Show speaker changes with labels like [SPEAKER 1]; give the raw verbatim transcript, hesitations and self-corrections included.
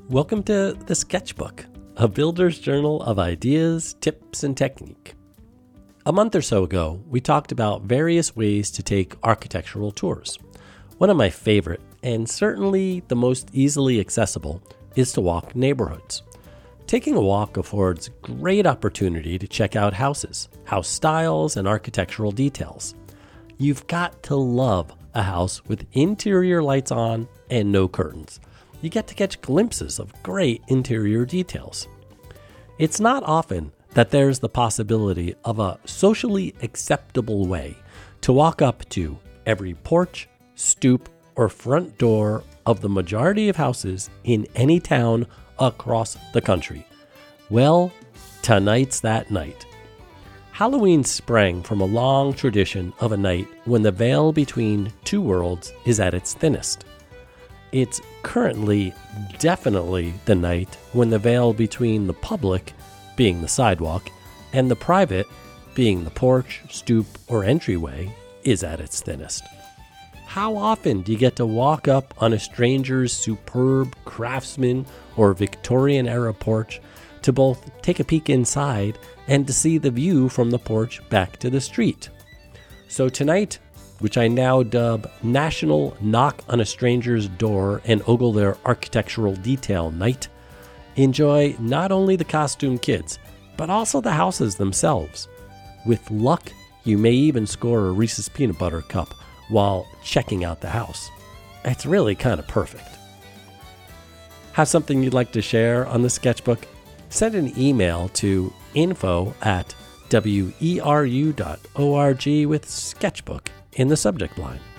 [SPEAKER 1] Welcome to The Sketchbook, a builder's journal of ideas, tips, and technique. A month or so ago, we talked about various ways to take architectural tours. One of my favorite, and certainly the most easily accessible, is to walk neighborhoods. Taking a walk affords great opportunity to check out houses, house styles, and architectural details. You've got to love a house with interior lights on and no curtains. You get to catch glimpses of great interior details. It's not often that there's the possibility of a socially acceptable way to walk up to every porch, stoop, or front door of the majority of houses in any town across the country. Well, tonight's that night. Halloween sprang from a long tradition of a night when the veil between two worlds is at its thinnest. It's currently definitely the night when the veil between the public, being the sidewalk, and the private, being the porch, stoop, or entryway, is at its thinnest. How often do you get to walk up on a stranger's superb Craftsman or Victorian-era porch to both take a peek inside and to see the view from the porch back to the street? So tonight, which I now dub National Knock on a Stranger's Door and Ogle Their Architectural Detail Night, enjoy not only the costume kids, but also the houses themselves. With luck, you may even score a Reese's Peanut Butter Cup while checking out the house. It's really kind of perfect. Have something you'd like to share on the sketchbook? Send an email to info at weru dot org with sketchbook in the subject line.